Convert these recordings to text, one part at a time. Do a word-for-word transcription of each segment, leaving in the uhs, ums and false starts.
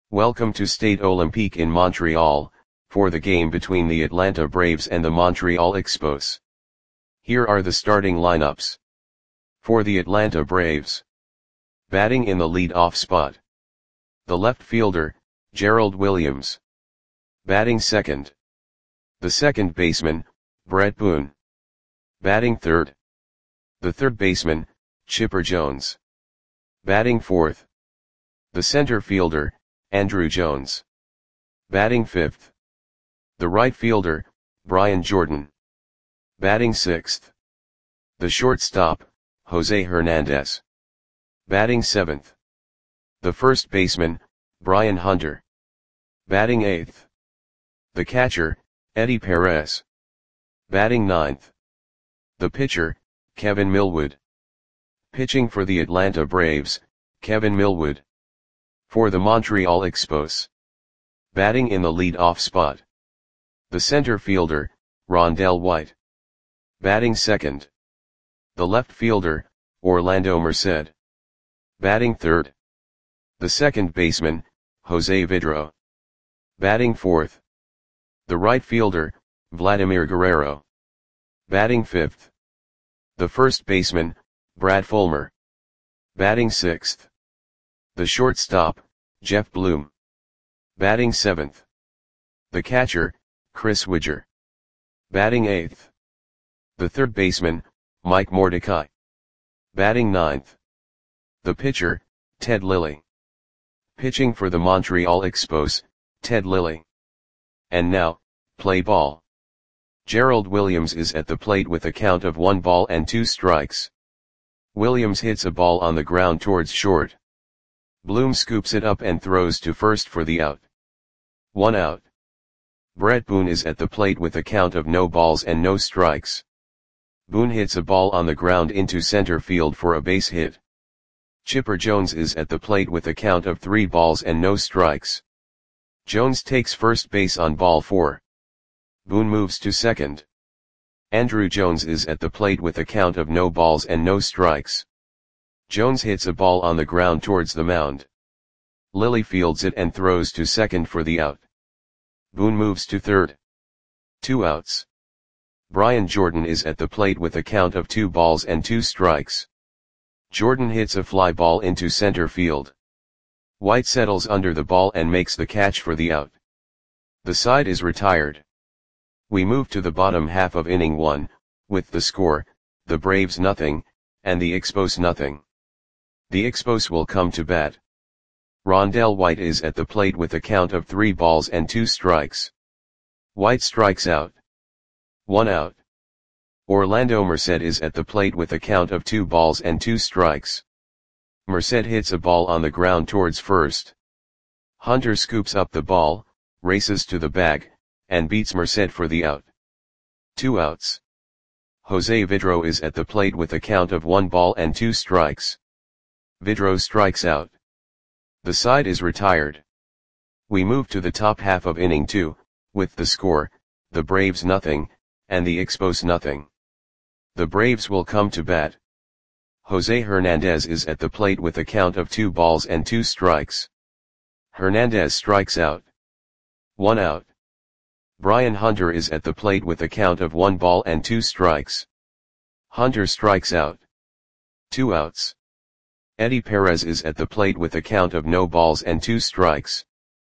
Welcome to Stade Olympique in Montreal, for the game between the Atlanta Braves and the Montreal Expos. Here are the starting lineups. For the Atlanta Braves. Batting in the lead-off spot. The left fielder, Gerald Williams. Batting second. The second baseman, Bret Boone. Batting third. The third baseman, Chipper Jones. Batting fourth. The center fielder, Andruw Jones. Batting fifth. The right fielder, Brian Jordan. Batting sixth. The shortstop, Jose Hernandez. Batting seventh. The first baseman, Brian Hunter. Batting eighth. The catcher, Eddie Perez. Batting ninth. The pitcher, Kevin Millwood. Pitching for the Atlanta Braves, Kevin Millwood. For the Montreal Expos. Batting in the lead-off spot. The center fielder, Rondell White. Batting second. The left fielder, Orlando Merced. Batting third. The second baseman, Jose Vidro. Batting fourth. The right fielder, Vladimir Guerrero. Batting fifth. The first baseman, Brad Fulmer. Batting sixth. The shortstop, Jeff Bloom. Batting seventh. The catcher, Chris Widger. Batting eighth. The third baseman, Mike Mordecai. Batting ninth. The pitcher, Ted Lilly. Pitching for the Montreal Expos, Ted Lilly. And now, play ball. Gerald Williams is at the plate with a count of one ball and two strikes. Williams hits a ball on the ground towards short. Bloom scoops it up and throws to first for the out. One out. Bret Boone is at the plate with a count of no balls and no strikes. Boone hits a ball on the ground into center field for a base hit. Chipper Jones is at the plate with a count of three balls and no strikes. Jones takes first base on ball four. Boone moves to second. Andruw Jones is at the plate with a count of no balls and no strikes. Jones hits a ball on the ground towards the mound. Lilly fields it and throws to second for the out. Boone moves to third. Two outs. Brian Jordan is at the plate with a count of two balls and two strikes. Jordan hits a fly ball into center field. White settles under the ball and makes the catch for the out. The side is retired. We move to the bottom half of inning one, with the score, the Braves nothing, and the Expos nothing. The Expos will come to bat. Rondell White is at the plate with a count of three balls and two strikes. White strikes out. One out. Orlando Merced is at the plate with a count of two balls and two strikes. Merced hits a ball on the ground towards first. Hunter scoops up the ball, races to the bag, and beats Merced for the out. Two outs. Jose Vidro is at the plate with a count of one ball and two strikes. Vidro strikes out. The side is retired. We move to the top half of inning two, with the score, the Braves nothing, and the Expos nothing. The Braves will come to bat. Jose Hernandez is at the plate with a count of two balls and two strikes. Hernandez strikes out. One out. Brian Hunter is at the plate with a count of one ball and two strikes. Hunter strikes out. Two outs. Eddie Perez is at the plate with a count of no balls and two strikes.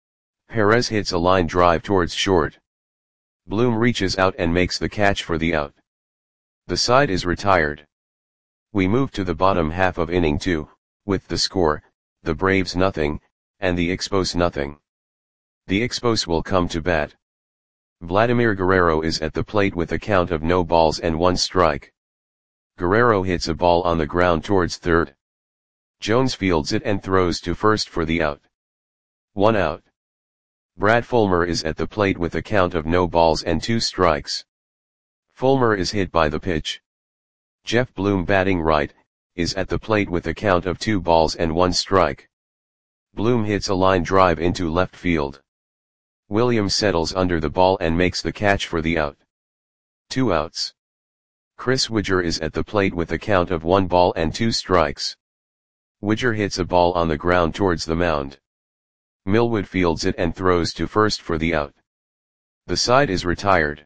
Perez hits a line drive towards short. Bloom reaches out and makes the catch for the out. The side is retired. We move to the bottom half of inning two, with the score, the Braves nothing, and the Expos nothing. The Expos will come to bat. Vladimir Guerrero is at the plate with a count of no balls and one strike. Guerrero hits a ball on the ground towards third. Jones fields it and throws to first for the out. One out. Brad Fulmer is at the plate with a count of no balls and two strikes. Fulmer is hit by the pitch. Jeff Bloom, batting right, is at the plate with a count of two balls and one strike. Bloom hits a line drive into left field. Williams settles under the ball and makes the catch for the out. Two outs. Chris Widger is at the plate with a count of one ball and two strikes. Widger hits a ball on the ground towards the mound. Millwood fields it and throws to first for the out. The side is retired.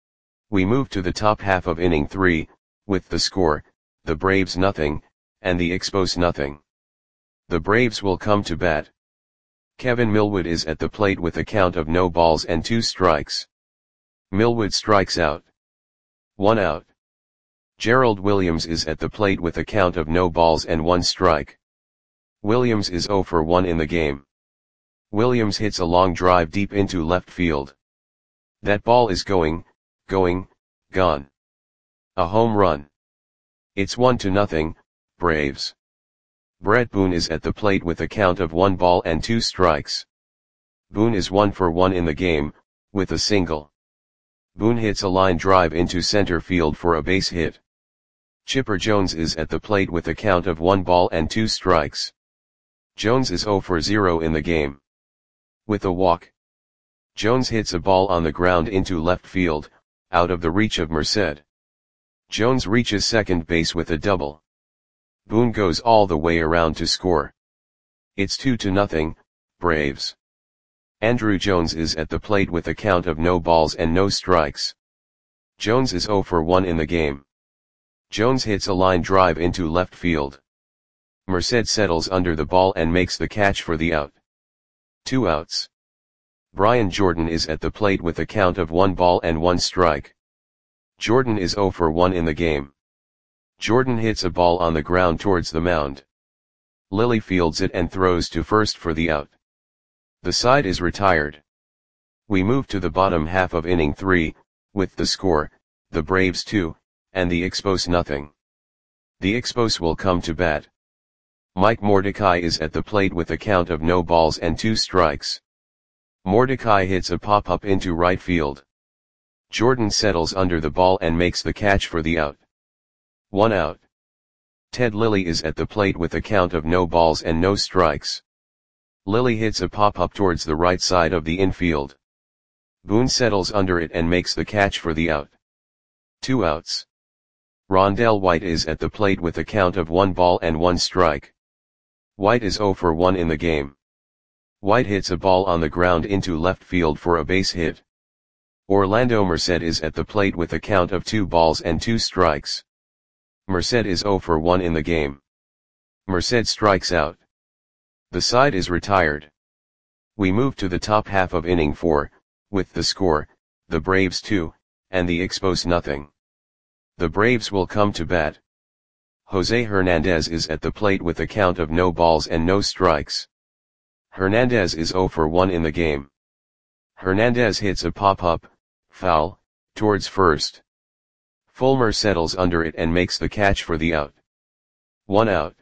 We move to the top half of inning three, with the score, the Braves nothing, and the Expos nothing. The Braves will come to bat. Kevin Millwood is at the plate with a count of no balls and two strikes. Millwood strikes out. One out. Gerald Williams is at the plate with a count of no balls and one strike. Williams is oh for one in the game. Williams hits a long drive deep into left field. That ball is going, going, gone. A home run. It's one to nothing, Braves. Brett Boone is at the plate with a count of one ball and two strikes. Boone is one for one in the game, with a single. Boone hits a line drive into center field for a base hit. Chipper Jones is at the plate with a count of one ball and two strikes. Jones is oh for zero in the game. With a walk. Jones hits a ball on the ground into left field, out of the reach of Merced. Jones reaches second base with a double. Boone goes all the way around to score. It's two to nothing, Braves. Andrew Jones is at the plate with a count of no balls and no strikes. Jones is oh for one in the game. Jones hits a line drive into left field. Merced settles under the ball and makes the catch for the out. Two outs. Brian Jordan is at the plate with a count of one ball and one strike. Jordan is oh for one in the game. Jordan hits a ball on the ground towards the mound. Lilly fields it and throws to first for the out. The side is retired. We move to the bottom half of inning three, with the score, the Braves two, and the Expos nothing. The Expos will come to bat. Mike Mordecai is at the plate with a count of no balls and two strikes. Mordecai hits a pop-up into right field. Jordan settles under the ball and makes the catch for the out. One out. Ted Lilly is at the plate with a count of no balls and no strikes. Lilly hits a pop-up towards the right side of the infield. Boone settles under it and makes the catch for the out. Two outs. Rondell White is at the plate with a count of one ball and one strike. White is oh for one in the game. White hits a ball on the ground into left field for a base hit. Orlando Merced is at the plate with a count of two balls and two strikes. Merced is oh for one in the game. Merced strikes out. The side is retired. We move to the top half of inning four, with the score, the Braves two, and the Expos nothing. The Braves will come to bat. Jose Hernandez is at the plate with a count of no balls and no strikes. Hernandez is oh for one in the game. Hernandez hits a pop-up, foul, towards first. Fulmer settles under it and makes the catch for the out. One out.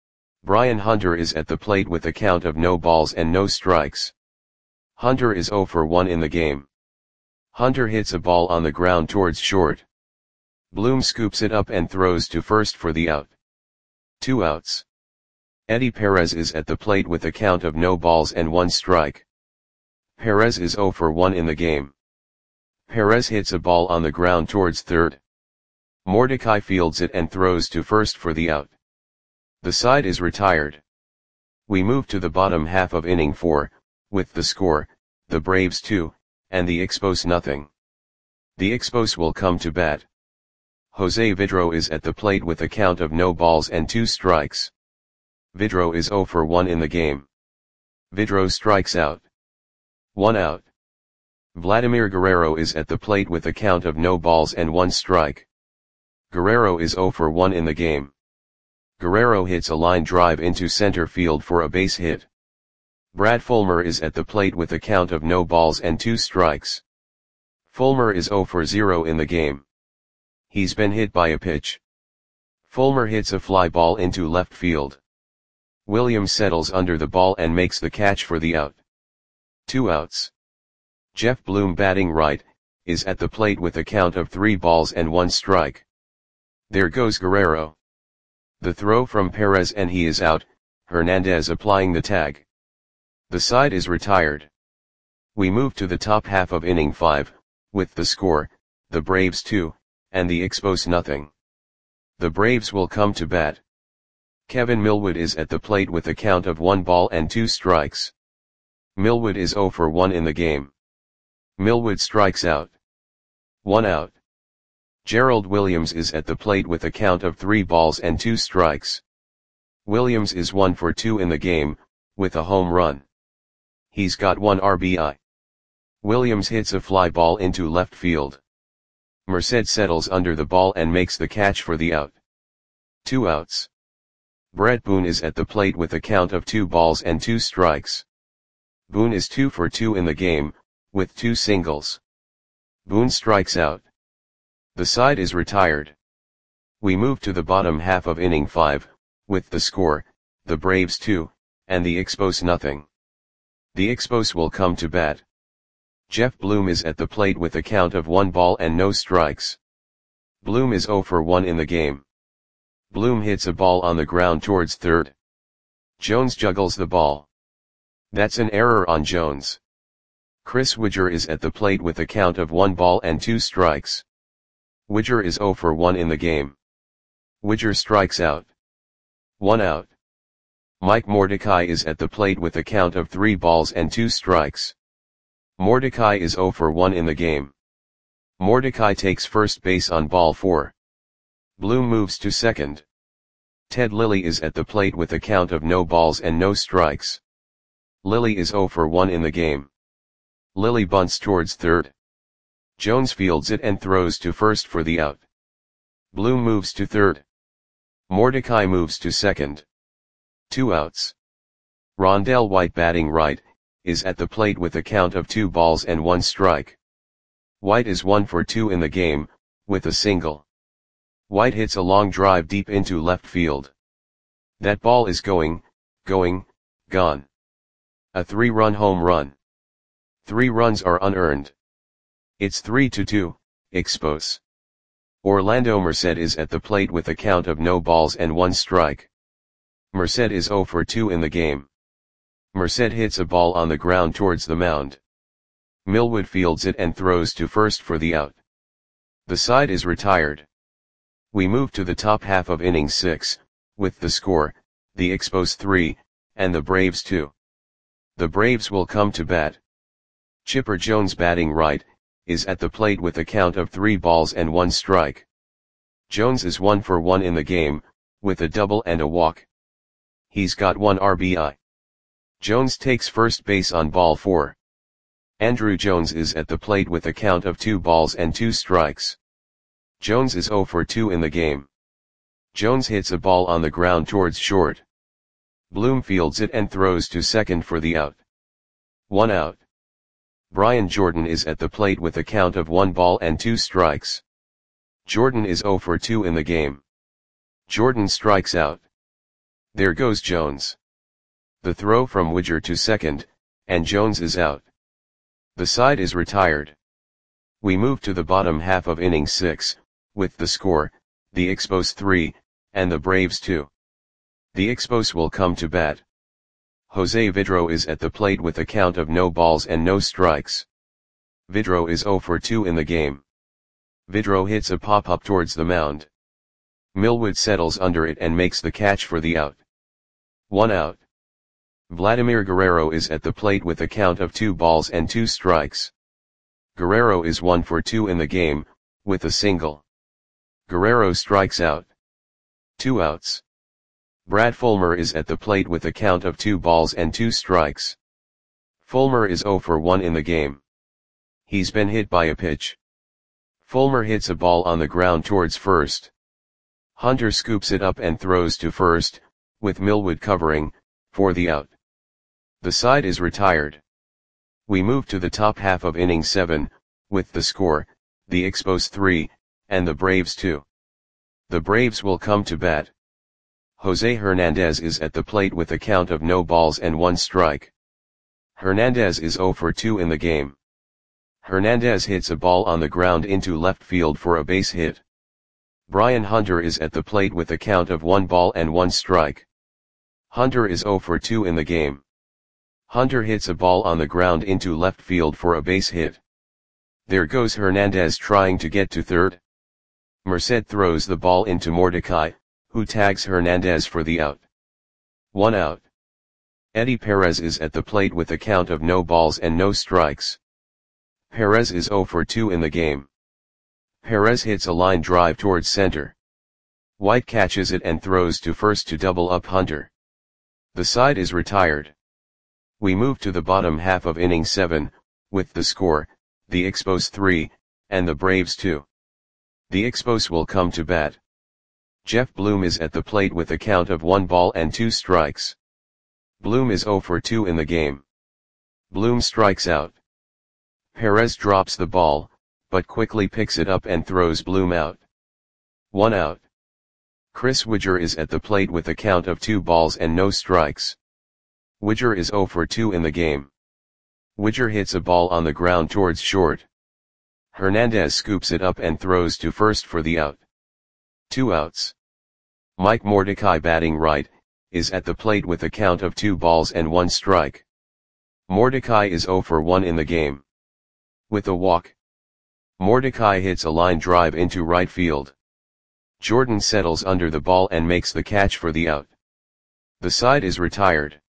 Brian Hunter is at the plate with a count of no balls and no strikes. Hunter is oh for one in the game. Hunter hits a ball on the ground towards short. Bloom scoops it up and throws to first for the out. Two outs. Eddie Perez is at the plate with a count of no balls and one strike. Perez is oh for one in the game. Perez hits a ball on the ground towards third. Mordecai fields it and throws to first for the out. The side is retired. We move to the bottom half of inning four, with the score, the Braves two, and the Expos nothing. The Expos will come to bat. Jose Vidro is at the plate with a count of no balls and two strikes. Vidro is oh for one in the game. Vidro strikes out. One out. Vladimir Guerrero is at the plate with a count of no balls and one strike. Guerrero is oh for one in the game. Guerrero hits a line drive into center field for a base hit. Brad Fulmer is at the plate with a count of no balls and two strikes. Fulmer is oh for zero in the game. He's been hit by a pitch. Fulmer hits a fly ball into left field. Williams settles under the ball and makes the catch for the out. Two outs. Jeff Bloom, batting right, is at the plate with a count of three balls and one strike. There goes Guerrero. The throw from Perez and he is out, Hernandez applying the tag. The side is retired. We move to the top half of inning five, with the score, the Braves two, and the Expos nothing. The Braves will come to bat. Kevin Millwood is at the plate with a count of one ball and two strikes. Millwood is zero for one in the game. Millwood strikes out. One out. Gerald Williams is at the plate with a count of three balls and two strikes. Williams is one for two in the game, with a home run. He's got one R B I. Williams hits a fly ball into left field. Merced settles under the ball and makes the catch for the out. Two outs. Brett Boone is at the plate with a count of two balls and two strikes. Boone is two for two in the game, with two singles. Boone strikes out. The side is retired. We move to the bottom half of inning five, with the score, the Braves two, and the Expos nothing. The Expos will come to bat. Jeff Bloom is at the plate with a count of one ball and no strikes. Bloom is zero for one in the game. Bloom hits a ball on the ground towards third. Jones juggles the ball. That's an error on Jones. Chris Widger is at the plate with a count of one ball and two strikes. Widger is zero for one in the game. Widger strikes out. One out. Mike Mordecai is at the plate with a count of three balls and two strikes. Mordecai is zero for one in the game. Mordecai takes first base on ball four. Bloom moves to second. Ted Lilly is at the plate with a count of no balls and no strikes. Lilly is zero for one in the game. Lilly bunts towards third. Jones fields it and throws to first for the out. Bloom moves to third. Mordecai moves to second. Two outs. Rondell White, batting right, is at the plate with a count of two balls and one strike. White is one for two in the game, with a single. White hits a long drive deep into left field. That ball is going, going, gone. A three-run home run. Three runs are unearned. It's three to two, Expos. Orlando Merced is at the plate with a count of no balls and one strike. Merced is zero for two in the game. Merced hits a ball on the ground towards the mound. Millwood fields it and throws to first for the out. The side is retired. We move to the top half of inning six, with the score, the Expos three, and the Braves two. The Braves will come to bat. Chipper Jones, batting right, is at the plate with a count of three balls and one strike. Jones is one for one in the game, with a double and a walk. He's got one R B I. Jones takes first base on ball four. Andrew Jones is at the plate with a count of two balls and two strikes. Jones is zero for two in the game. Jones hits a ball on the ground towards short. Bloom fields it and throws to second for the out. One out. Brian Jordan is at the plate with a count of one ball and two strikes. Jordan is zero for two in the game. Jordan strikes out. There goes Jones. The throw from Widger to second, and Jones is out. The side is retired. We move to the bottom half of inning six, with the score, the Expos three, and the Braves two. The Expos will come to bat. Jose Vidro is at the plate with a count of no balls and no strikes. Vidro is zero for two in the game. Vidro hits a pop-up towards the mound. Millwood settles under it and makes the catch for the out. One out. Vladimir Guerrero is at the plate with a count of two balls and two strikes. Guerrero is one for two in the game, with a single. Guerrero strikes out. Two outs. Brad Fulmer is at the plate with a count of two balls and two strikes. Fulmer is zero for one in the game. He's been hit by a pitch. Fulmer hits a ball on the ground towards first. Hunter scoops it up and throws to first, with Millwood covering, for the out. The side is retired. We move to the top half of inning seven, with the score, the Expos three, and the Braves two. The Braves will come to bat. Jose Hernandez is at the plate with a count of no balls and one strike. Hernandez is zero for two in the game. Hernandez hits a ball on the ground into left field for a base hit. Brian Hunter is at the plate with a count of one ball and one strike. Hunter is zero for two in the game. Hunter hits a ball on the ground into left field for a base hit. There goes Hernandez trying to get to third. Merced throws the ball into Mordecai, who tags Hernandez for the out. One out. Eddie Perez is at the plate with a count of no balls and no strikes. Perez is zero for two in the game. Perez hits a line drive towards center. White catches it and throws to first to double up Hunter. The side is retired. We move to the bottom half of inning seven, with the score, the Expos three, and the Braves two. The Expos will come to bat. Jeff Bloom is at the plate with a count of one ball and two strikes. Bloom is zero for two in the game. Bloom strikes out. Perez drops the ball, but quickly picks it up and throws Bloom out. One out. Chris Widger is at the plate with a count of two balls and no strikes. Widger is zero for two in the game. Widger hits a ball on the ground towards short. Hernandez scoops it up and throws to first for the out. Two outs. Mike Mordecai, batting right, is at the plate with a count of two balls and one strike. Mordecai is zero for one in the game. With a walk, Mordecai hits a line drive into right field. Jordan settles under the ball and makes the catch for the out. The side is retired.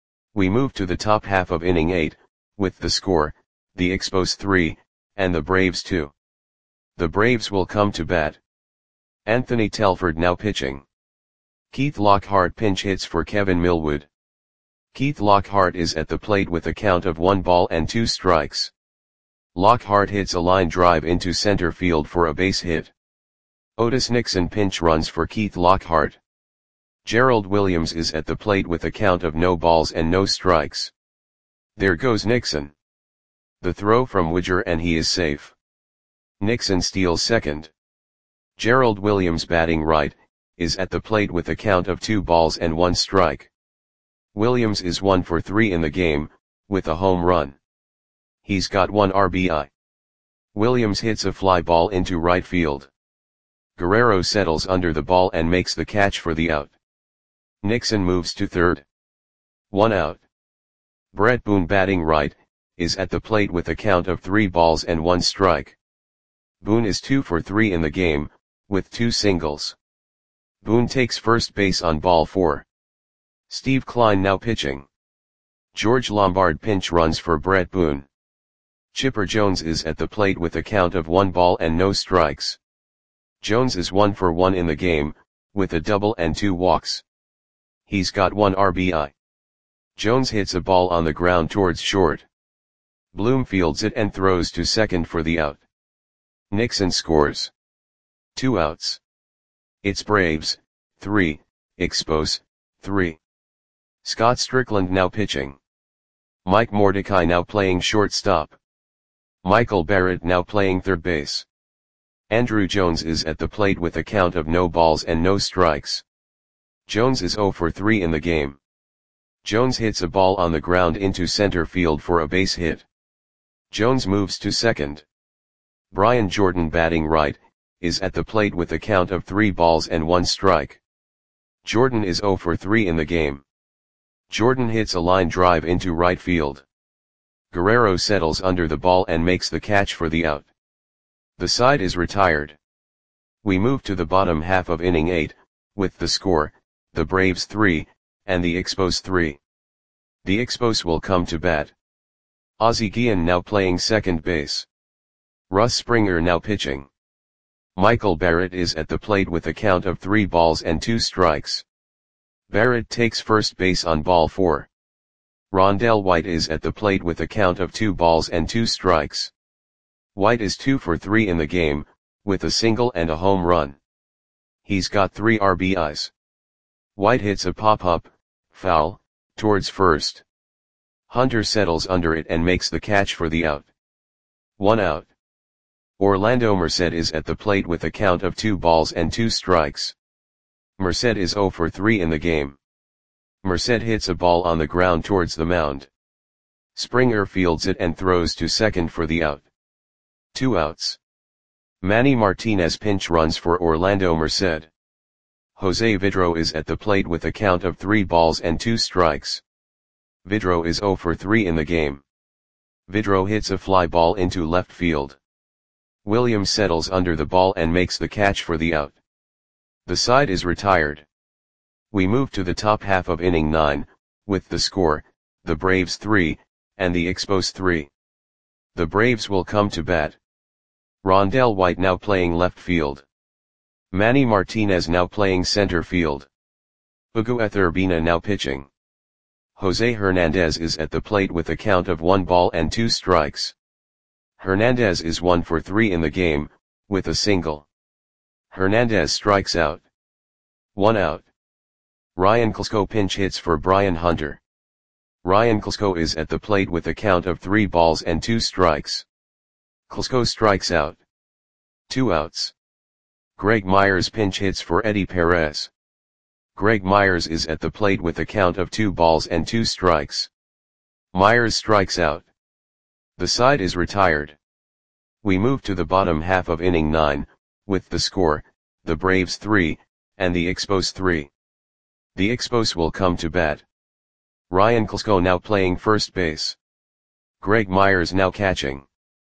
We move to the top half of inning eight, with the score, the Expos three, and the Braves two. The Braves will come to bat. Anthony Telford now pitching. Keith Lockhart pinch hits for Kevin Millwood. Keith Lockhart is at the plate with a count of one ball and two strikes. Lockhart hits a line drive into center field for a base hit. Otis Nixon pinch runs for Keith Lockhart. Gerald Williams is at the plate with a count of no balls and no strikes. There goes Nixon. The throw from Widger and he is safe. Nixon steals second. Gerald Williams, batting right, is at the plate with a count of two balls and one strike. Williams is one for three in the game, with a home run. He's got one R B I. Williams hits a fly ball into right field. Guerrero settles under the ball and makes the catch for the out. Nixon moves to third. One out. Brett Boone, batting right, is at the plate with a count of three balls and one strike. Boone is two for three in the game, with two singles. Boone takes first base on ball four. Steve Klein now pitching. George Lombard pinch runs for Brett Boone. Chipper Jones is at the plate with a count of one ball and no strikes. Jones is one for one in the game, with a double and two walks. He's got one R B I. Jones hits a ball on the ground towards short. Bloom fields it and throws to second for the out. Nixon scores. Two outs. It's Braves, three, Expos, three. Scott Strickland now pitching. Mike Mordecai now playing shortstop. Michael Barrett now playing third base. Andrew Jones is at the plate with a count of no balls and no strikes. Jones is zero for three in the game. Jones hits a ball on the ground into center field for a base hit. Jones moves to second. Brian Jordan, batting right, is at the plate with a count of three balls and one strike. Jordan is zero for three in the game. Jordan hits a line drive into right field. Guerrero settles under the ball and makes the catch for the out. The side is retired. We move to the bottom half of inning eight, with the score, the Braves three, and the Expos three. The Expos will come to bat. Ozzie Guillen now playing second base. Russ Springer now pitching. Michael Barrett is at the plate with a count of three balls and two strikes. Barrett takes first base on ball four. Rondell White is at the plate with a count of two balls and two strikes. White is two for three in the game, with a single and a home run. He's got three R B Is. White hits a pop-up, foul, towards first. Hunter settles under it and makes the catch for the out. One out. Orlando Merced is at the plate with a count of two balls and two strikes. Merced is zero for three in the game. Merced hits a ball on the ground towards the mound. Springer fields it and throws to second for the out. Two outs. Manny Martinez pinch runs for Orlando Merced. Jose Vidro is at the plate with a count of three balls and two strikes. Vidro is zero for three in the game. Vidro hits a fly ball into left field. Williams settles under the ball and makes the catch for the out. The side is retired. We move to the top half of inning nine, with the score, the Braves three, and the Expos three. The Braves will come to bat. Rondell White now playing left field. Manny Martinez now playing center field. Ugueth Urbina now pitching. Jose Hernandez is at the plate with a count of one ball and two strikes. Hernandez is one for three in the game, with a single. Hernandez strikes out. One out. Ryan Klesko pinch hits for Brian Hunter. Ryan Klesko is at the plate with a count of three balls and two strikes. Klesko strikes out. Two outs. Greg Myers pinch hits for Eddie Perez. Greg Myers is at the plate with a count of two balls and two strikes. Myers strikes out. The side is retired. We move to the bottom half of inning nine, with the score, the Braves three, and the Expos three. The Expos will come to bat. Ryan Klesko now playing first base. Greg Myers now catching.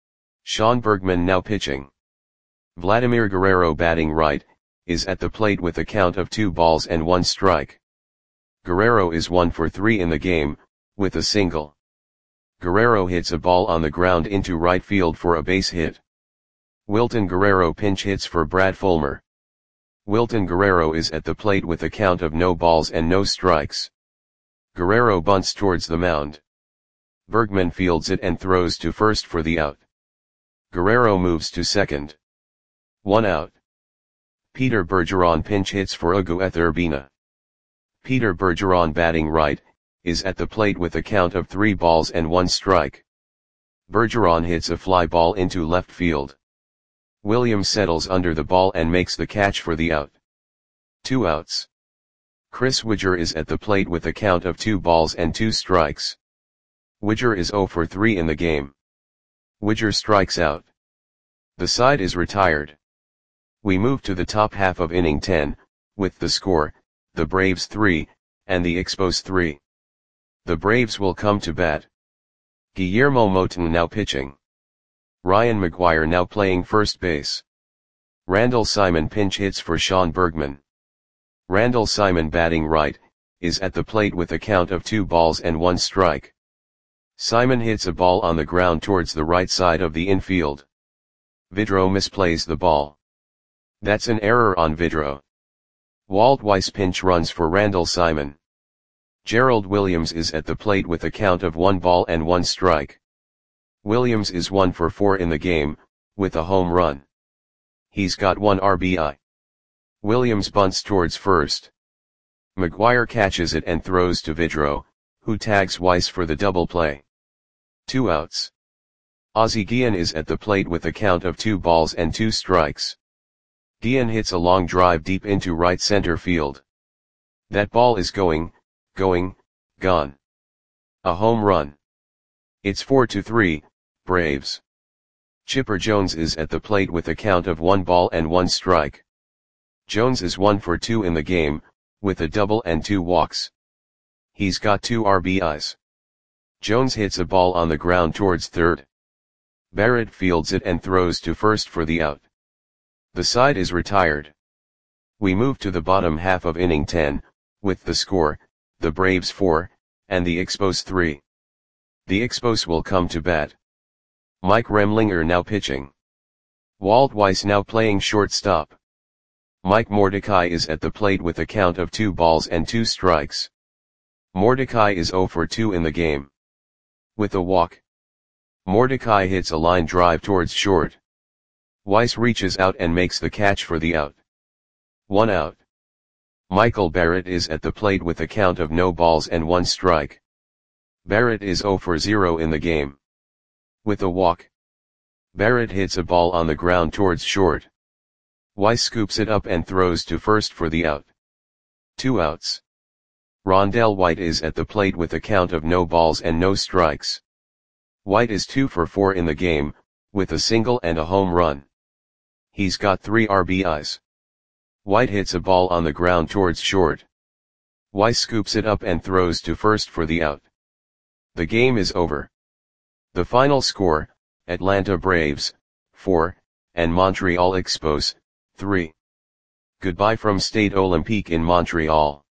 Sean Bergman now pitching. Vladimir Guerrero batting right, is at the plate with a count of two balls and one strike. Guerrero is one for three in the game, with a single. Guerrero hits a ball on the ground into right field for a base hit. Wilton Guerrero pinch hits for Brad Fulmer. Wilton Guerrero is at the plate with a count of no balls and no strikes. Guerrero bunts towards the mound. Bergman fields it and throws to first for the out. Guerrero moves to second. One out. Peter Bergeron pinch hits for Ugueth Urbina. Peter Bergeron batting right, is at the plate with a count of three balls and one strike. Bergeron hits a fly ball into left field. Williams settles under the ball and makes the catch for the out. Two outs. Chris Widger is at the plate with a count of two balls and two strikes. Widger is zero for three in the game. Widger strikes out. The side is retired. We move to the top half of inning ten, with the score, the Braves three, and the Expos three. The Braves will come to bat. Guillermo Moton now pitching. Ryan McGuire now playing first base. Randall Simon pinch hits for Sean Bergman. Randall Simon batting right, is at the plate with a count of two balls and one strike. Simon hits a ball on the ground towards the right side of the infield. Vidro misplays the ball. That's an error on Vidro. Walt Weiss pinch runs for Randall Simon. Gerald Williams is at the plate with a count of one ball and one strike. Williams is one for four in the game, with a home run. He's got one R B I. Williams bunts towards first. McGuire catches it and throws to Vidro, who tags Weiss for the double play. Two outs. Ozzie Guillen is at the plate with a count of two balls and two strikes. Guillen hits a long drive deep into right center field. That ball is going, going, gone. A home run. It's four to three, Braves. Chipper Jones is at the plate with a count of one ball and one strike. Jones is one for two in the game, with a double and two walks. He's got two R B Is. Jones hits a ball on the ground towards third. Barrett fields it and throws to first for the out. The side is retired. We move to the bottom half of inning ten, with the score, the Braves four, and the Expos three. The Expos will come to bat. Mike Remlinger now pitching. Walt Weiss now playing shortstop. Mike Mordecai is at the plate with a count of two balls and two strikes. Mordecai is zero for two in the game. With a walk. Mordecai hits a line drive towards short. Weiss reaches out and makes the catch for the out. One out. Michael Barrett is at the plate with a count of no balls and one strike. Barrett is zero for zero in the game. With a walk. Barrett hits a ball on the ground towards short. Weiss scoops it up and throws to first for the out. Two outs. Rondell White is at the plate with a count of no balls and no strikes. White is two for four in the game, with a single and a home run. He's got three R B Is. White hits a ball on the ground towards short. Weiss scoops it up and throws to first for the out. The game is over. The final score, Atlanta Braves, four, and Montreal Expos, three. Goodbye from Stade Olympique in Montreal.